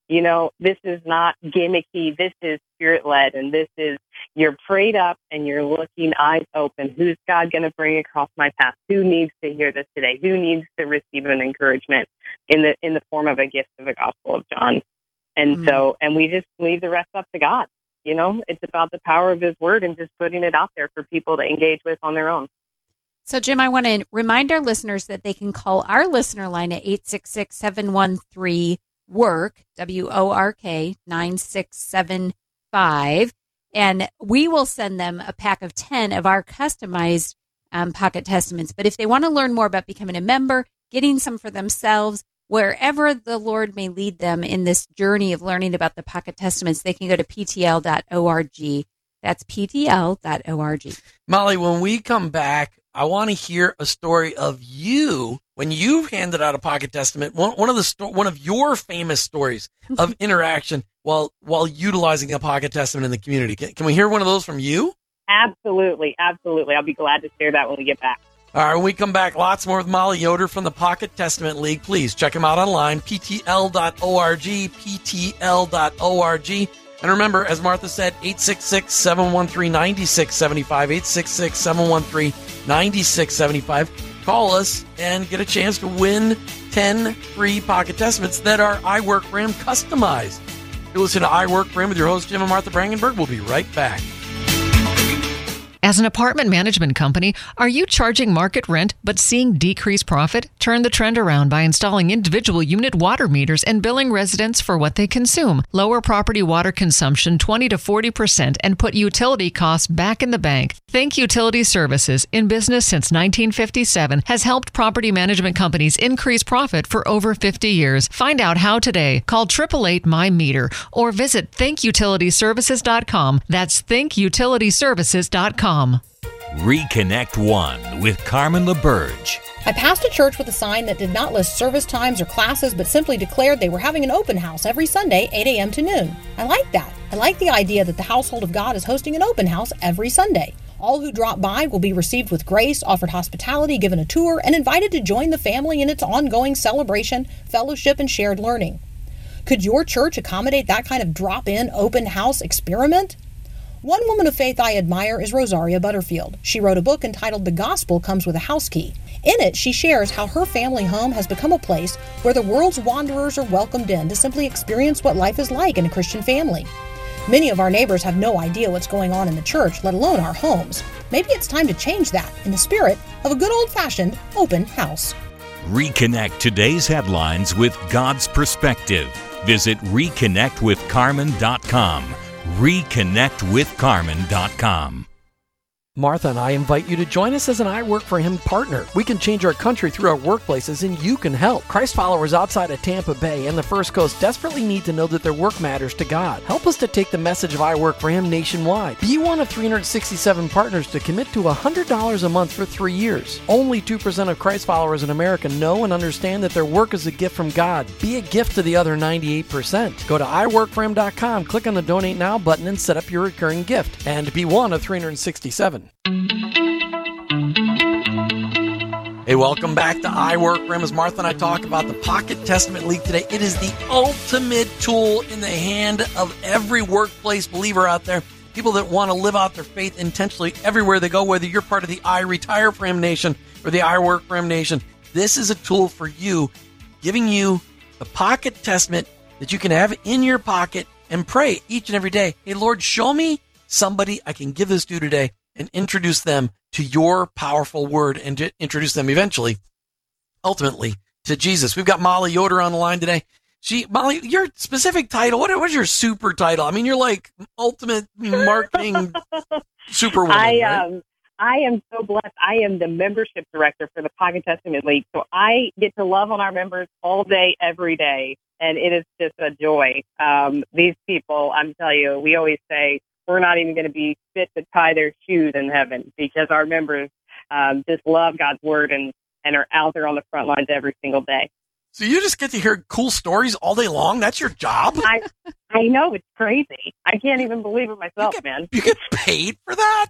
You know, this is not gimmicky. This is spirit-led, and this is you're prayed up and you're looking eyes open. Who's God going to bring across my path? Who needs to hear this today? Who needs to receive an encouragement in the in the form of a gift of the Gospel of John? And mm-hmm. so, and we just leave the rest up to God. You know, it's about the power of His Word and just putting it out there for people to engage with on their own. So, Jim, I want to remind our listeners that they can call our listener line at eight six six, seven one three, WORK, W O R K, nine six seven five, and we will send them a pack of ten of our customized um, Pocket Testaments. But if they want to learn more about becoming a member, getting some for themselves, wherever the Lord may lead them in this journey of learning about the Pocket Testaments, they can go to P T L dot org. That's P T L dot org. Molly, when we come back, I want to hear a story of you when you've handed out a Pocket Testament. One, one of the sto- one of your famous stories of interaction while while utilizing a Pocket Testament in the community. Can, can we hear one of those from you? Absolutely, absolutely. I'll be glad to share that when we get back. All right, when we come back, lots more with Molly Yoder from the Pocket Testament League. Please check him out online, P T L dot org, P T L dot org. And remember, as Martha said, eight six six, seven one three, nine six seven five, eight six six, seven one three, nine six seven five. Call us and get a chance to win ten free Pocket Testaments that are I Work For Him customized. You listen to I Work For Him with your host, Jim and Martha Brangenberg. We'll be right back. As an apartment management company, are you charging market rent but seeing decreased profit? Turn the trend around by installing individual unit water meters and billing residents for what they consume. Lower property water consumption twenty to forty percent and put utility costs back in the bank. Think Utility Services, in business since nineteen fifty-seven, has helped property management companies increase profit for over fifty years. Find out how today. Call eight eight eight, M Y meter or visit think utility services dot com. That's think utility services dot com. Reconnect One with Carmen LaBerge. I passed a church with a sign that did not list service times or classes, but simply declared they were having an open house every Sunday, eight a.m. to noon. I like that. I like the idea that the household of God is hosting an open house every Sunday. All who drop by will be received with grace, offered hospitality, given a tour, and invited to join the family in its ongoing celebration, fellowship, and shared learning. Could your church accommodate that kind of drop-in open house experiment? One woman of faith I admire is Rosaria Butterfield. She wrote a book entitled The Gospel Comes with a House Key. In it, she shares how her family home has become a place where the world's wanderers are welcomed in to simply experience what life is like in a Christian family. Many of our neighbors have no idea what's going on in the church, let alone our homes. Maybe it's time to change that in the spirit of a good old-fashioned open house. Reconnect today's headlines with God's perspective. Visit reconnect with carmen dot com. reconnect with carmen dot com. Martha and I invite you to join us as an I Work For Him partner. We can change our country through our workplaces, and you can help. Christ followers outside of Tampa Bay and the First Coast desperately need to know that their work matters to God. Help us to take the message of I Work For Him nationwide. Be one of three hundred sixty-seven partners to commit to one hundred dollars a month for three years. Only two percent of Christ followers in America know and understand that their work is a gift from God. Be a gift to the other ninety-eight percent. Go to I work for him dot com, click on the Donate Now button, and set up your recurring gift. And be one of three hundred sixty-seven. Hey, welcome back to I Work For Him. As Martha and I talk about the Pocket Testament League today, it is the ultimate tool in the hand of every workplace believer out there. People that want to live out their faith intentionally everywhere they go, whether you're part of the I Retire For Him Nation or the I Work For Him Nation. This is a tool for you, giving you the Pocket Testament that you can have in your pocket and pray each and every day. Hey, Lord, show me somebody I can give this to today, and introduce them to your powerful word, and to introduce them eventually, ultimately, to Jesus. We've got Molly Yoder on the line today. She, Molly, your specific title, what was your super title? I mean, you're like ultimate marketing superwoman. I, right? um, I am so blessed. I am the membership director for the Pocket Testament League. So I get to love on our members all day, every day. And it is just a joy. Um, these people, I'm telling you, we always say, we're not even going to be fit to tie their shoes in heaven, because our members um, just love God's word and, and are out there on the front lines every single day. So you just get to hear cool stories all day long? That's your job? I I know, it's crazy. I can't even believe it myself, you get, man. You get paid for that?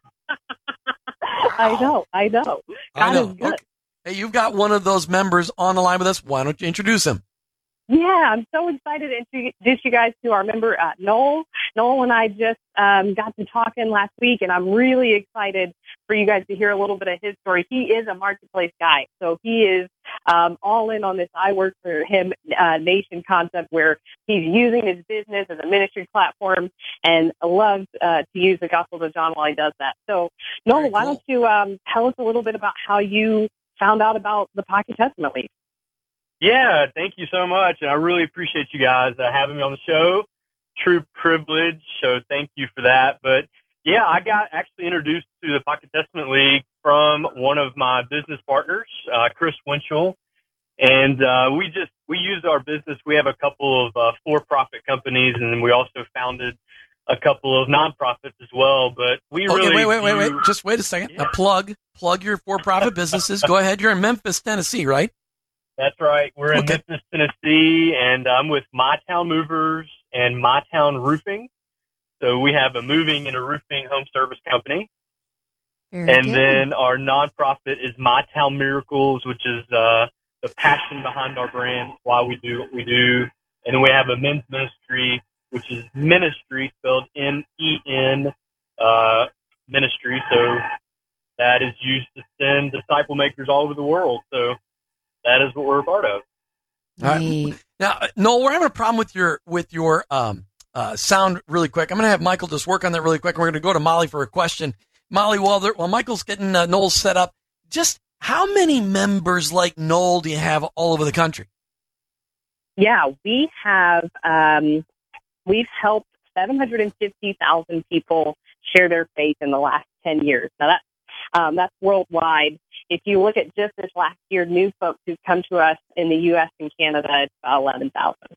I know, I know. God I know. is good. Okay. Hey, you've got one of those members on the line with us. Why don't you introduce him? Yeah, I'm so excited to introduce you guys to our member, uh, Noel. Noel and I just um, got to talking last week, and I'm really excited for you guys to hear a little bit of his story. He is a marketplace guy, so he is um, all in on this I Work for Him uh, Nation concept where he's using his business as a ministry platform and loves uh, to use the Gospel of John while he does that. So, Noel, why don't you um, tell us a little bit about how you found out about the Pocket Testament League? Yeah, thank you so much. And I really appreciate you guys uh, having me on the show. True privilege. So thank you for that. But yeah, I got actually introduced to the Pocket Testament League from one of my business partners, uh, Chris Winchell. And uh, we just, we use our business. We have a couple of uh, for-profit companies, and then we also founded a couple of nonprofits as well. But we okay, really wait, wait, wait, do... wait. Just wait a second. Yeah. Now plug, plug your for-profit businesses. Go ahead. You're in Memphis, Tennessee, right? That's right. We're in okay. Memphis, Tennessee, and I'm with My Town Movers and My Town Roofing. So we have a moving and a roofing home service company. Very and good. then our nonprofit is My Town Miracles, which is uh, the passion behind our brand, why we do what we do. And then we have a men's ministry, which is ministry, spelled M E N, uh, ministry. So that is used to send disciple makers all over the world. So that is what we're a part of. All right. Now, Noel, we're having a problem with your with your um, uh, sound really quick. I'm going to have Michael just work on that really quick. And we're going to go to Molly for a question. Molly, while, while Michael's getting uh, Noel set up, just how many members like Noel do you have all over the country? Yeah, we have, um, we've helped seven hundred fifty thousand people share their faith in the last ten years. Now, that's, um, that's worldwide. If you look at just this last year, new folks who've come to us in the U S and Canada, it's about eleven thousand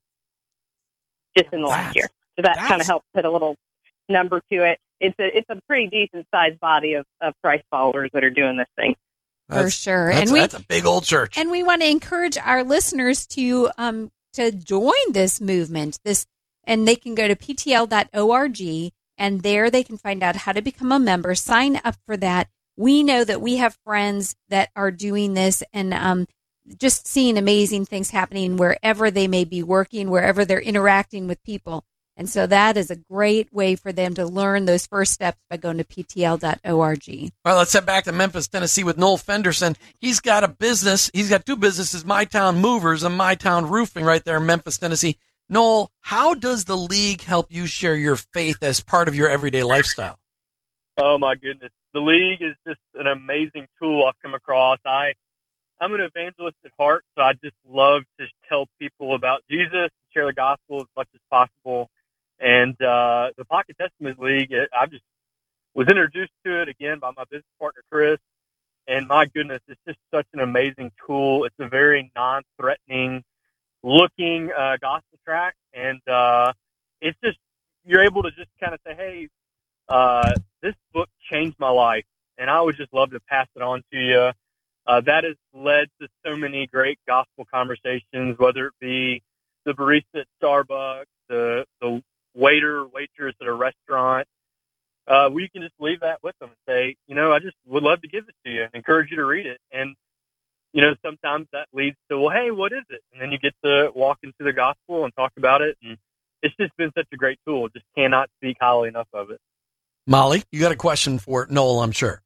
just in the last year. So that kind of helps put a little number to it. It's a it's a pretty decent sized body of, of Christ followers that are doing this thing. For That's, sure. That's, and we, that's a big old church. And we want to encourage our listeners to um to join this movement. This and they can go to p t l dot org, and there they can find out how to become a member. Sign up for that. We know that we have friends that are doing this and um, just seeing amazing things happening wherever they may be working, wherever they're interacting with people. And so that is a great way for them to learn those first steps by going to p t l dot org. All right, let's head back to Memphis, Tennessee with Noel Fenderson. He's got a business. He's got two businesses, My Town Movers and My Town Roofing right there in Memphis, Tennessee. Noel, how does the league help you share your faith as part of your everyday lifestyle? Oh, my goodness. The league is just an amazing tool I've come across. I, I'm an evangelist at heart, so I just love to tell people about Jesus, share the gospel as much as possible. And uh, the Pocket Testament League, I just was introduced to it again by my business partner, Chris. And my goodness, it's just such an amazing tool. It's a very non-threatening looking uh, gospel track. And uh, it's just, you're able to just kind of say, hey, uh, this book changed my life. And I would just love to pass it on to you. Uh, that has led to so many great gospel conversations, whether it be the barista at Starbucks, the, the waiter, waitress at a restaurant. Uh, we can just leave that with them and say, you know, I just would love to give it to you and encourage you to read it. And, you know, sometimes that leads to, well, hey, what is it? And then you get to walk into the gospel and talk about it. And it's just been such a great tool. Just cannot speak highly enough of it. Molly, you got a question for Noel, I'm sure.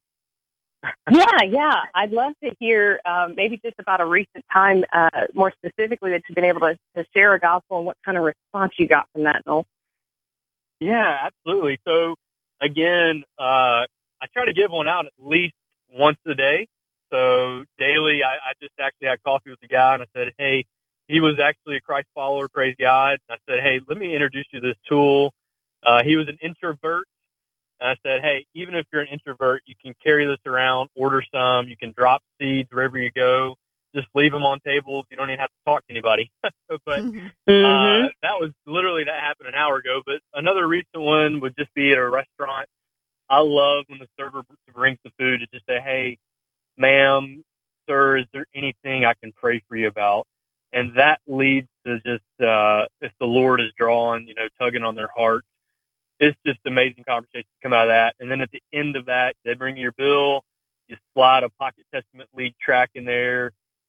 Yeah, yeah. I'd love to hear um, maybe just about a recent time, uh, more specifically, that you've been able to, to share a gospel and what kind of response you got from that, Noel. Yeah, absolutely. So, again, uh, I try to give one out at least once a day. So, daily, I, I just actually had coffee with a guy, and I said, hey, he was actually a Christ follower, praise God. And I said, hey, let me introduce you to this tool. Uh, he was an introvert. And I said, hey, even if you're an introvert, you can carry this around, order some. You can drop seeds wherever you go. Just leave them on tables. You don't even have to talk to anybody. but mm-hmm. uh, that was literally, that happened an hour ago. But another recent one would just be at a restaurant. I love when the server brings the food to just say, hey, ma'am, sir, is there anything I can pray for you about? And that leads to just, uh, if the Lord is drawing, you know, tugging on their heart. It's just amazing conversations come out of that. And then at the end of that, they bring you your bill. You slide a Pocket Testament League track in there.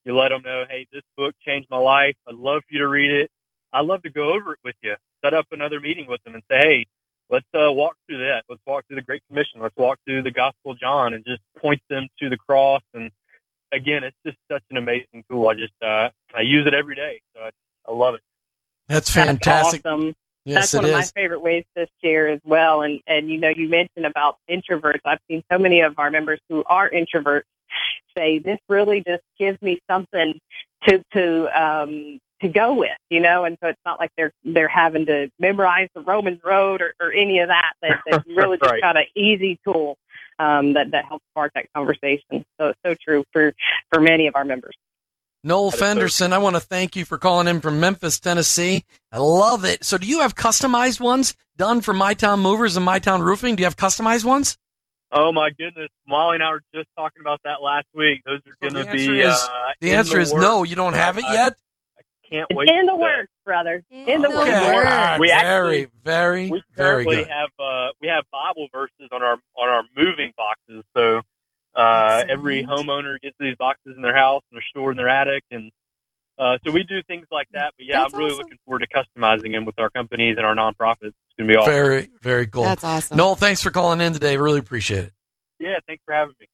You let them know, hey, this book changed my life. I'd love for you to read it. I'd love to go over it with you. Set up another meeting with them and say, hey, let's uh, walk through that. Let's walk through the Great Commission. Let's walk through the Gospel of John and just point them to the cross. And again, it's just such an amazing tool. I just uh, I use it every day. So I, I love it. That's fantastic. That's awesome. Yes, That's one it of is. my favorite ways to share as well. And, and, you know, you mentioned about introverts. I've seen so many of our members who are introverts say, this really just gives me something to, to, um, to go with, you know, and so it's not like they're, they're having to memorize the Romans Road or, or any of that. That It's really just Right. got an easy tool, um, that, that helps spark that conversation. So it's so true for, for many of our members. Noel Fenderson, I want to thank you for calling in from Memphis, Tennessee. I love it. So do you have customized ones done for My Town Movers and My Town Roofing? Do you have customized ones? Oh, my goodness. Molly and I were just talking about that last week. Those are going to be is- uh, The in answer is works. no, you don't have it I- yet? I can't It's wait. in the for that. works, brother. In the Okay. works. All right. We actually- very, very, We very currently good. have uh, we have Bible verses on our on our moving boxes. So uh, every homeowner gets these boxes in their house and they're stored in their attic, and uh, so we do things like that. But yeah, That's I'm really awesome. looking forward to customizing them with our companies and our nonprofits. It's gonna be awesome. Very, very cool. That's awesome. Noel, thanks for calling in today. Really appreciate it. Yeah, thanks for having me.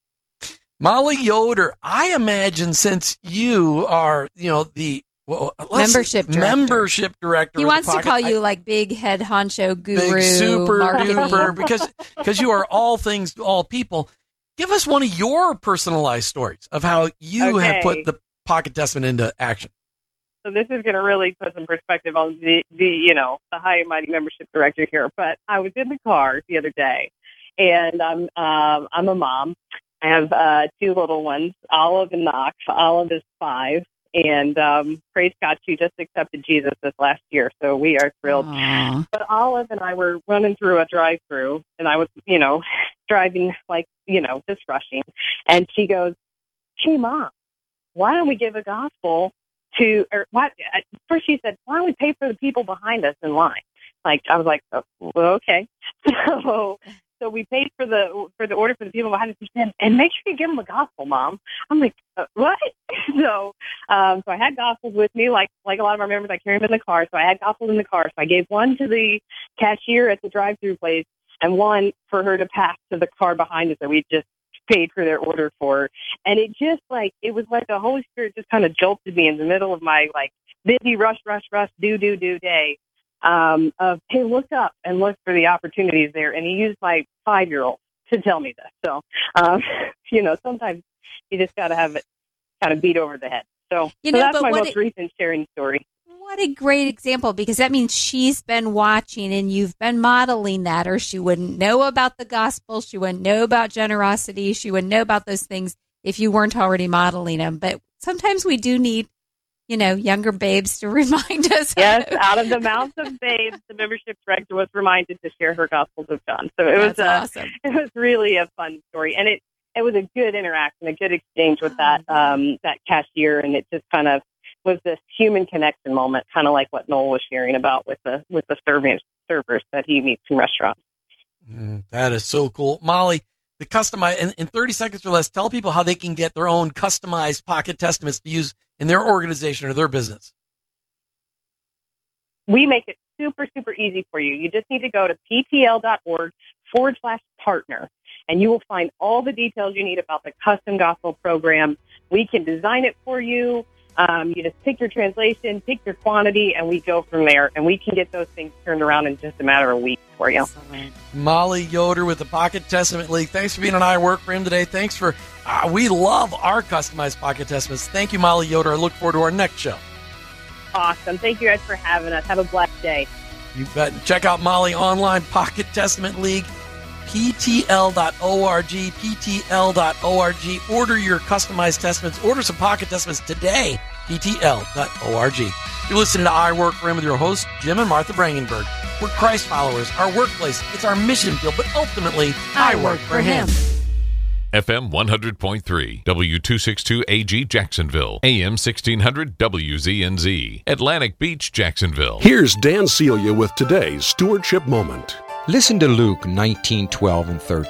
Molly Yoder, I imagine since you are, you know, the well, let's- Membership director. membership director. He of the wants to Pocket- call I- you like big head honcho guru, big super marketing. duper because because you are all things to all people. Give us one of your personalized stories of how you have Okay. put the Pocket Testament into action. So this is going to really put some perspective on the, the, you know, the high and mighty membership director here. But I was in the car the other day, and I'm um, I'm a mom. I have uh, two little ones, Olive and Knox. Olive is five, and um, praise God, she just accepted Jesus this last year, so we are thrilled. Aw. But Olive and I were running through a drive-through, and I was, you know, driving like, you know, just rushing, and she goes, "Hey, Mom, why don't we give a gospel to?" Or why? First, she said, "Why don't we pay for the people behind us in line?" Like I was like, oh, well, "Okay." So. So we paid for the for the order for the people behind us, and, and make sure you give them a gospel, Mom. I'm like, uh, what? so, um, so I had gospels with me, like like a lot of our members. I carry them in the car, so I had gospels in the car. So I gave one to the cashier at the drive-through place, and one for her to pass to the car behind us that we just paid for their order for. And it just like it was like the Holy Spirit just kind of jolted me in the middle of my like busy rush, rush, rush, do, do, do day. Um, of, hey, look up and look for the opportunities there. And he used my five-year-old to tell me this. So, um, you know, sometimes you just got to have it kind of beat over the head. So, You so know, that's but my what most it- recent sharing story. What a great example, because that means she's been watching and you've been modeling that, or she wouldn't know about the gospel. She wouldn't know about generosity. She wouldn't know about those things if you weren't already modeling them. But sometimes we do need, you know, younger babes to remind us. Yes, out of the mouths of babes, the membership director was reminded to share her Gospels of John. So it was That's uh, awesome. it was really a fun story, and it it was a good interaction, a good exchange with that um, that cashier, and it just kind of was this human connection moment, kind of like what Noel was sharing about with the with the servers servers that he meets in restaurants. Mm, that is so cool, Molly. The customize in, in thirty seconds or less. Tell people how they can get their own customized Pocket Testaments to use in their organization or their business. We make it super, super easy for you. You just need to go to ptl.org forward slash partner, and you will find all the details you need about the custom gospel program. We can design it for you. Um, you just pick your translation, pick your quantity, and we go from there. And we can get those things turned around in just a matter of weeks for you. Molly Yoder with the Pocket Testament League. Thanks for being on I Work for Him today. Thanks for, uh, we love our customized Pocket Testaments. Thank you, Molly Yoder. I look forward to our next show. Awesome. Thank you guys for having us. Have a blessed day. You bet. Check out Molly online, Pocket Testament League, P T L dot org, P T L dot org. Order your customized testaments. Order some Pocket Testaments today, P T L dot org. You're listening to I Work for Him with your hosts, Jim and Martha Brangenberg. We're Christ followers. Our workplace, it's our mission field, but ultimately, I, I work for Him. F M one hundred point three, W two sixty-two A G Jacksonville, A M sixteen hundred W Z N Z, Atlantic Beach, Jacksonville. Here's Dan Celia with today's Stewardship Moment. Listen to Luke nineteen, twelve, and thirteen.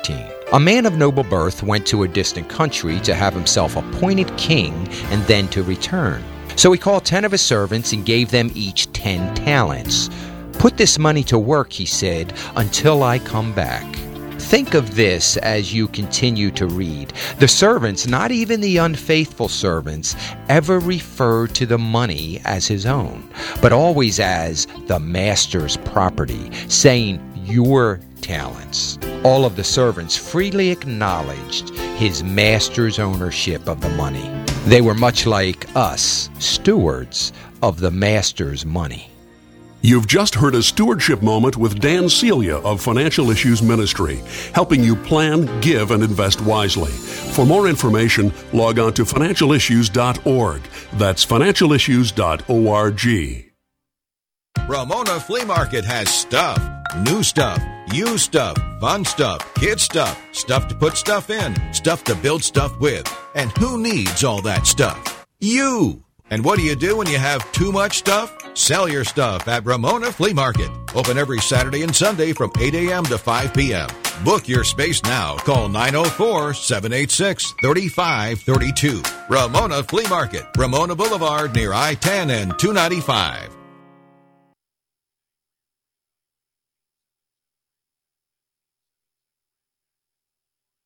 A man of noble birth went to a distant country to have himself appointed king and then to return. So he called ten of his servants and gave them each ten talents. "Put this money to work," he said, "until I come back." Think of this as you continue to read. The servants, not even the unfaithful servants, ever referred to the money as his own, but always as the master's property, saying, "Your talents." All of the servants freely acknowledged his master's ownership of the money. They were much like us, stewards of the master's money. You've just heard a stewardship moment with Dan Celia of Financial Issues Ministry, helping you plan, give, and invest wisely. For more information, log on to financial issues dot org. That's financial issues dot org. Ramona Flea Market has stuff. New stuff, used stuff, fun stuff, kid stuff, stuff to put stuff in, stuff to build stuff with. And who needs all that stuff? You! And what do you do when you have too much stuff? Sell your stuff at Ramona Flea Market. Open every Saturday and Sunday from eight a.m. to five p.m. Book your space now. Call nine oh four, seven eight six, three five three two. Ramona Flea Market, Ramona Boulevard near I ten and two ninety-five.